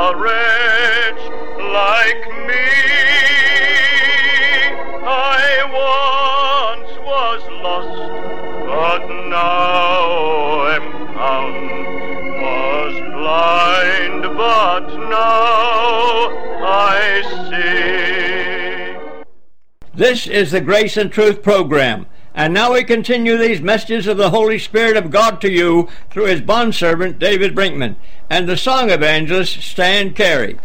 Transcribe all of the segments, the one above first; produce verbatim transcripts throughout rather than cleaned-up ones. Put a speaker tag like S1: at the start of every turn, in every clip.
S1: a wretch like me. I once was lost, but now am found. Was blind, but now I see.
S2: This is the Grace and Truth program. And now we continue these messages of the Holy Spirit of God to you through his bondservant David Brinkman and the song evangelist Stan Carey.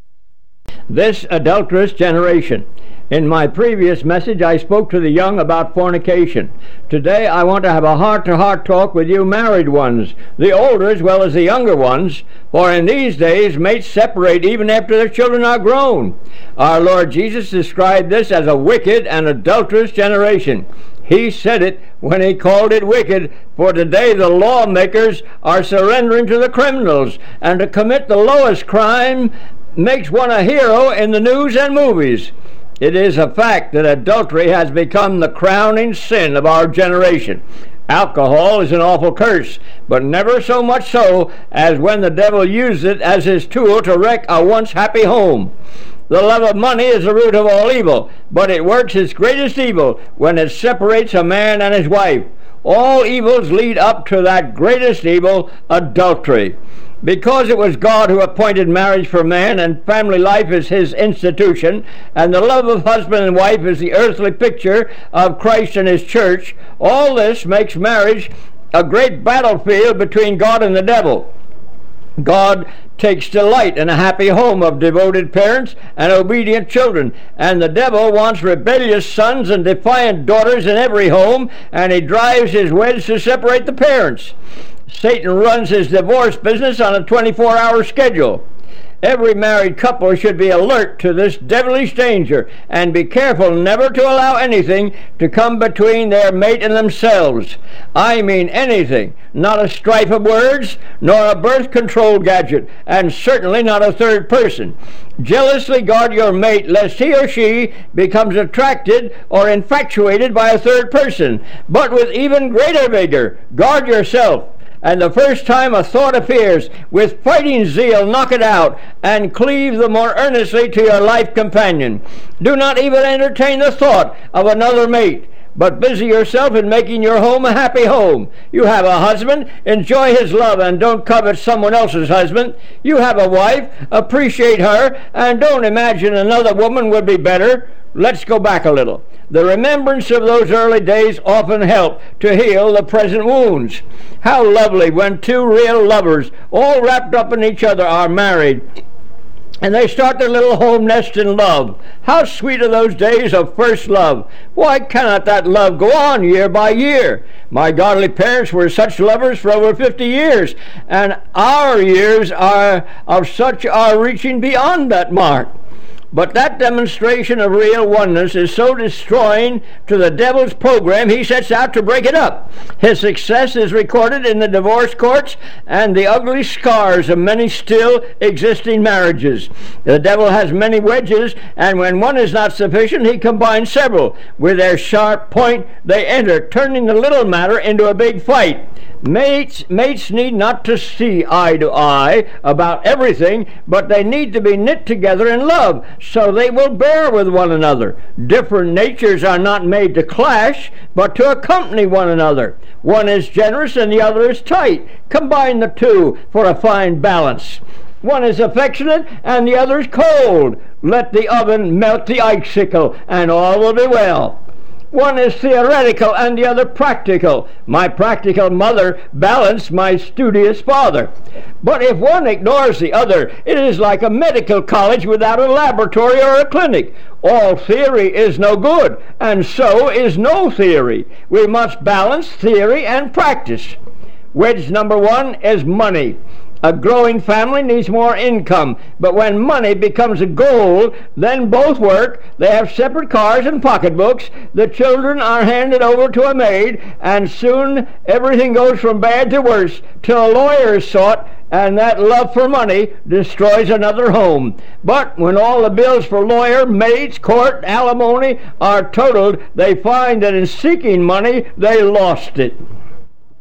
S2: This adulterous generation. In my previous message, I spoke to the young about fornication. Today, I want to have a heart-to-heart talk with you married ones, the older as well as the younger ones, for in these days, mates separate even after their children are grown. Our Lord Jesus described this as a wicked and adulterous generation. He said it when he called it wicked, for today the lawmakers are surrendering to the criminals, and to commit the lowest crime makes one a hero in the news and movies. It is a fact that adultery has become the crowning sin of our generation. Alcohol is an awful curse, but never so much so as when the devil uses it as his tool to wreck a once happy home. The love of money is the root of all evil, but it works its greatest evil when it separates a man and his wife. All evils lead up to that greatest evil, adultery. Because it was God who appointed marriage for man, and family life is his institution, and the love of husband and wife is the earthly picture of Christ and his church, all this makes marriage a great battlefield between God and the devil. God takes delight in a happy home of devoted parents and obedient children, and the devil wants rebellious sons and defiant daughters in every home, and he drives his wedge to separate the parents. Satan runs his divorce business on a twenty-four hour schedule. Every married couple should be alert to this devilish danger and be careful never to allow anything to come between their mate and themselves. I mean anything, not a strife of words, nor a birth control gadget, and certainly not a third person. Jealously guard your mate lest he or she becomes attracted or infatuated by a third person. But with even greater vigor, guard yourself. And the first time a thought appears, with fighting zeal knock it out, and cleave the more earnestly to your life companion. Do not even entertain the thought of another mate, but busy yourself in making your home a happy home. You have a husband, enjoy his love and don't covet someone else's husband. You have a wife, appreciate her, and don't imagine another woman would be better. Let's go back a little. The remembrance of those early days often help to heal the present wounds. How lovely when two real lovers, all wrapped up in each other, are married, and they start their little home nest in love. How sweet are those days of first love. Why cannot that love go on year by year? My godly parents were such lovers for over fifty years, and our years are of such are reaching beyond that mark. But that demonstration of real oneness is so destroying to the devil's program, he sets out to break it up. His success is recorded in the divorce courts and the ugly scars of many still existing marriages. The devil has many wedges, and when one is not sufficient, he combines several. With their sharp point, they enter, turning the little matter into a big fight. Mates, mates need not to see eye to eye about everything, but they need to be knit together in love, so they will bear with one another. Different natures are not made to clash, but to accompany one another. One is generous and the other is tight. Combine the two for a fine balance. One is affectionate and the other is cold. Let the oven melt the icicle, and all will be well. One is theoretical and the other practical. My practical mother balanced my studious father. But if one ignores the other, it is like a medical college without a laboratory or a clinic. All theory is no good, and so is no theory. We must balance theory and practice. Wedge number one is money. A growing family needs more income, but when money becomes a goal, then both work. They have separate cars and pocketbooks. The children are handed over to a maid, and soon everything goes from bad to worse till a lawyer is sought, and that love for money destroys another home. But when all the bills for lawyer, maids, court, alimony are totaled, they find that in seeking money they lost it.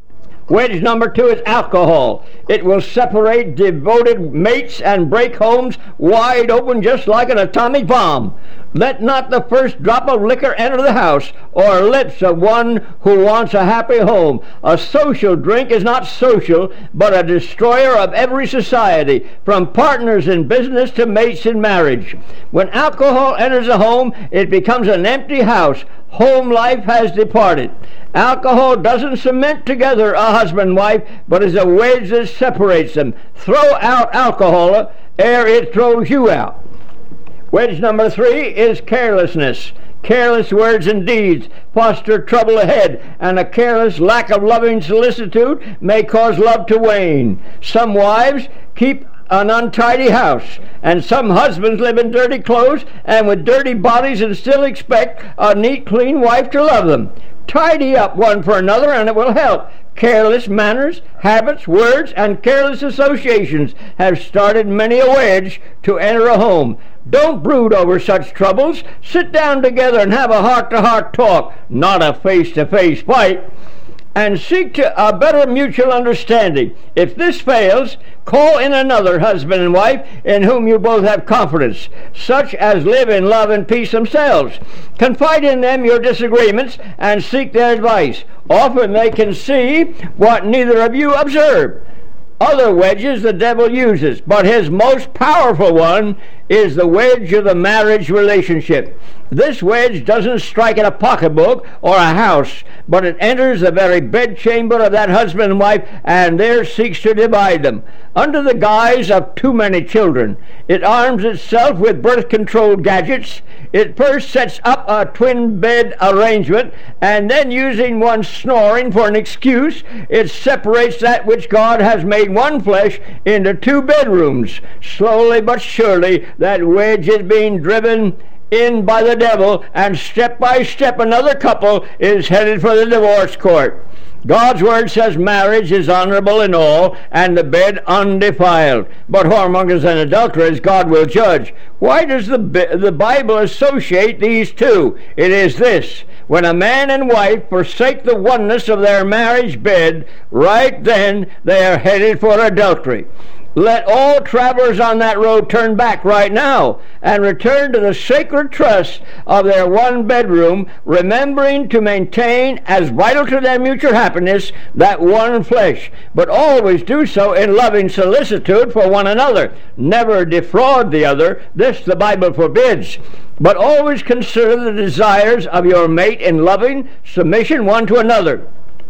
S2: Wedge number two is alcohol. It will separate devoted mates and break homes wide open just like an atomic bomb. Let not the first drop of liquor enter the house or lips of one who wants a happy home. A social drink is not social, but a destroyer of every society, from partners in business to mates in marriage. When alcohol enters a home, it becomes an empty house. Home life has departed. Alcohol doesn't cement together a husband and wife, but is a wedge that separates them. Throw out alcohol ere it throws you out. Wedge number three is carelessness. Careless words and deeds foster trouble ahead, and a careless lack of loving solicitude may cause love to wane. Some wives keep an untidy house, and some husbands live in dirty clothes and with dirty bodies and still expect a neat, clean wife to love them. Tidy up one for another and it will help. Careless manners, habits, words, and careless associations have started many a wedge to enter a home. Don't brood over such troubles. Sit down together and have a heart-to-heart talk, not a face-to-face fight, and seek to a better mutual understanding. If this fails, call in another husband and wife in whom you both have confidence, such as live in love and peace themselves. Confide in them your disagreements and seek their advice. Often they can see what neither of you observe. Other wedges the devil uses, but his most powerful one is the wedge of the marriage relationship. This wedge doesn't strike at a pocketbook or a house, but it enters the very bedchamber of that husband and wife, and there seeks to divide them. Under the guise of too many children, it arms itself with birth control gadgets. It first sets up a twin bed arrangement, and then, using one snoring for an excuse, it separates that which God has made one flesh into two bedrooms. Slowly but surely, that wedge is being driven in by the devil, and step by step another couple is headed for the divorce court. God's word says marriage is honorable in all, and the bed undefiled. But whoremongers and adulterers God will judge. Why does the, the Bible associate these two? It is this: when a man and wife forsake the oneness of their marriage bed, right then they are headed for adultery. Let all travelers on that road turn back right now and return to the sacred trust of their one bedroom, remembering to maintain as vital to their mutual happiness that one flesh, but always do so in loving solicitude for one another. Never defraud the other. This the Bible forbids. But always consider the desires of your mate in loving submission one to another.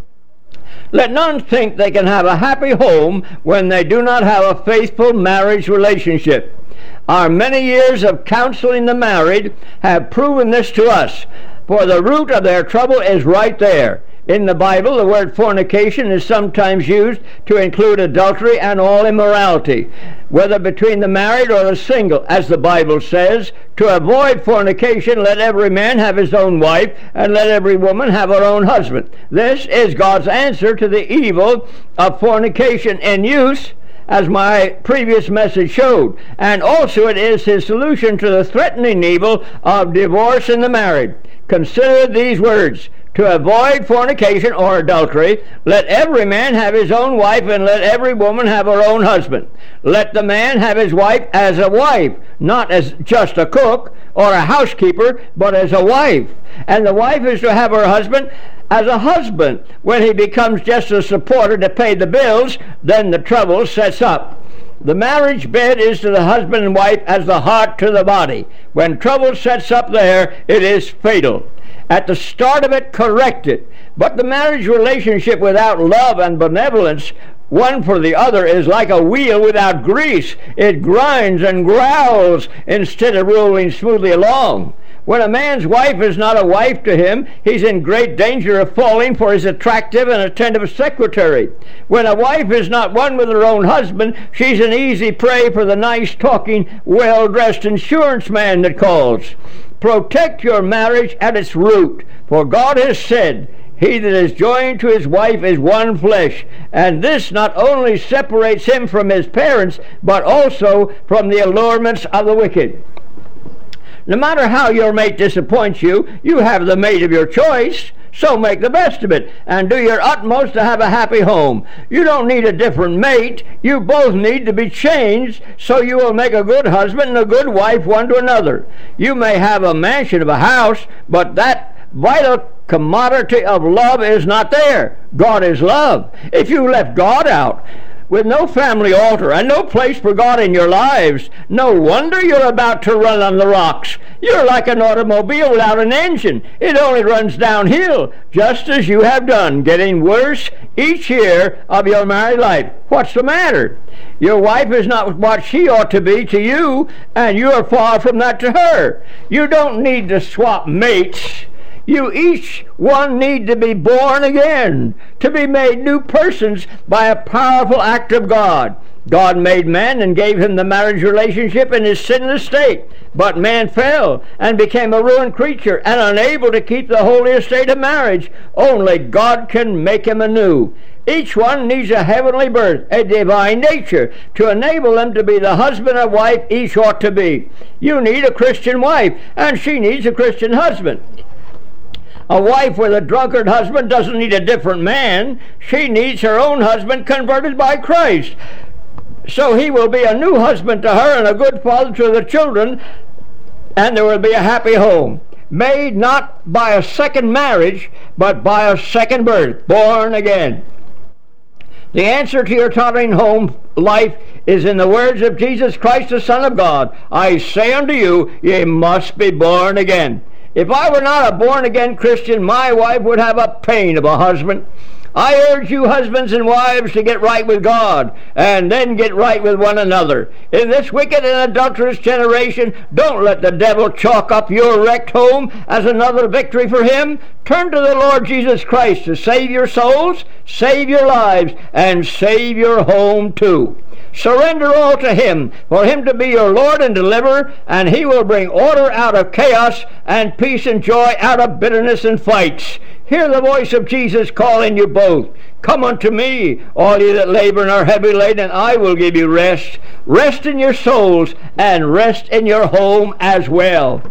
S2: Let none think they can have a happy home when they do not have a faithful marriage relationship. Our many years of counseling the married have proven this to us, for the root of their trouble is right there. In the Bible, the word fornication is sometimes used to include adultery and all immorality, whether between the married or the single. As the Bible says, to avoid fornication, let every man have his own wife, and let every woman have her own husband. This is God's answer to the evil of fornication in use, as my previous message showed. And also it is his solution to the threatening evil of divorce in the married. Consider these words: to avoid fornication or adultery, let every man have his own wife, and let every woman have her own husband. Let the man have his wife as a wife, not as just a cook or a housekeeper, but as a wife. And the wife is to have her husband as a husband. When he becomes just a supporter to pay the bills, then the trouble sets up. The marriage bed is to the husband and wife as the heart to the body. When trouble sets up there, it is fatal. At the start of it, correct it. But the marriage relationship without love and benevolence one for the other is like a wheel without grease. It grinds and growls instead of rolling smoothly along. When a man's wife is not a wife to him, he's in great danger of falling for his attractive and attentive secretary. When a wife is not one with her own husband, she's an easy prey for the nice-talking, well-dressed insurance man that calls. Protect your marriage at its root, for God has said, he that is joined to his wife is one flesh, and this not only separates him from his parents, but also from the allurements of the wicked. No matter how your mate disappoints you, you have the mate of your choice. So make the best of it and do your utmost to have a happy home. You don't need a different mate. You both need to be changed so you will make a good husband and a good wife one to another. You may have a mansion of a house, but that vital commodity of love is not there. God is love. If you left God out, with no family altar and no place for God in your lives, no wonder you're about to run on the rocks. You're like an automobile without an engine. It only runs downhill, just as you have done, getting worse each year of your married life. What's the matter? Your wife is not what she ought to be to you, and you are far from that to her. You don't need to swap mates. You each one need to be born again, to be made new persons by a powerful act of God. God made man and gave him the marriage relationship in his sinless state. But man fell and became a ruined creature and unable to keep the holy estate of marriage. Only God can make him anew. Each one needs a heavenly birth, a divine nature, to enable them to be the husband and wife each ought to be. You need a Christian wife, and she needs a Christian husband. A wife with a drunkard husband doesn't need a different man. She needs her own husband converted by Christ. So he will be a new husband to her and a good father to the children, and there will be a happy home, made not by a second marriage, but by a second birth, born again. The answer to your tottering home life is in the words of Jesus Christ, the Son of God. I say unto you, ye must be born again. If I were not a born-again Christian, my wife would have a pain of a husband. I urge you husbands and wives to get right with God, and then get right with one another. In this wicked and adulterous generation, don't let the devil chalk up your wrecked home as another victory for him. Turn to the Lord Jesus Christ to save your souls, save your lives, and save your home too. Surrender all to him, for him to be your Lord and deliverer, and he will bring order out of chaos and peace and joy out of bitterness and fights. Hear the voice of Jesus calling you both. Come unto me, all ye that labor and are heavy laden, and I will give you rest. Rest in your souls, and rest in your home as well.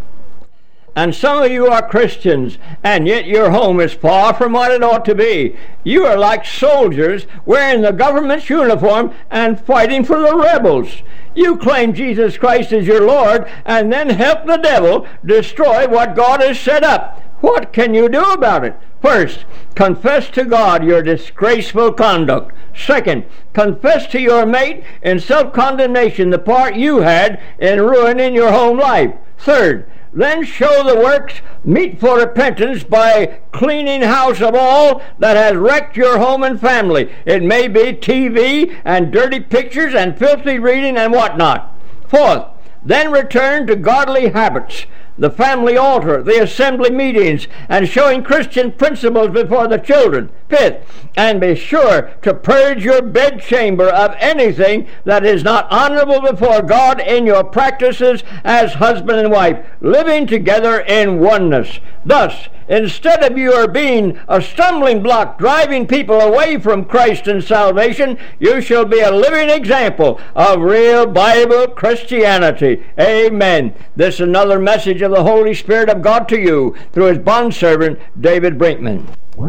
S2: And some of you are Christians, and yet your home is far from what it ought to be. You are like soldiers wearing the government's uniform and fighting for the rebels. You claim Jesus Christ as your Lord, and then help the devil destroy what God has set up. What can you do about it? First, confess to God your disgraceful conduct. Second, confess to your mate in self-condemnation the part you had in ruining your home life. Third, then show the works meet for repentance by cleaning house of all that has wrecked your home and family. It may be T V and dirty pictures and filthy reading and whatnot. Fourth, then return to godly habits, the family altar, the assembly meetings, and showing Christian principles before the children. Fifth, and be sure to purge your bedchamber of anything that is not honorable before God in your practices as husband and wife, living together in oneness. Thus, instead of your being a stumbling block driving people away from Christ and salvation, you shall be a living example of real Bible Christianity. Amen. This is another message of the Holy Spirit of God to you through his bondservant, David Brinkman.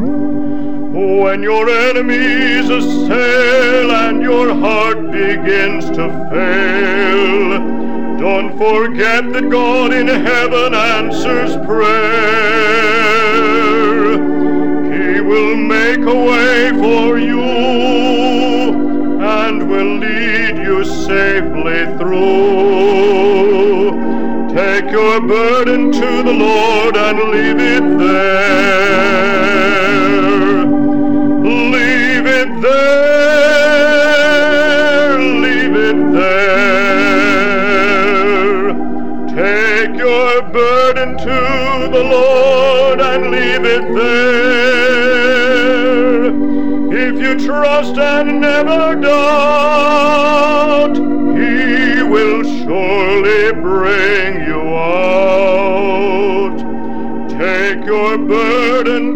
S1: When your enemies assail and your heart begins to fail, don't forget that God in heaven answers prayer. He will make a way for you and will lead you safely through. Take your burden to the Lord and leave it there. Leave it there. Leave it there. Take your burden to the Lord and leave it there. If you trust and never doubt, he will surely bring you out. Take your burden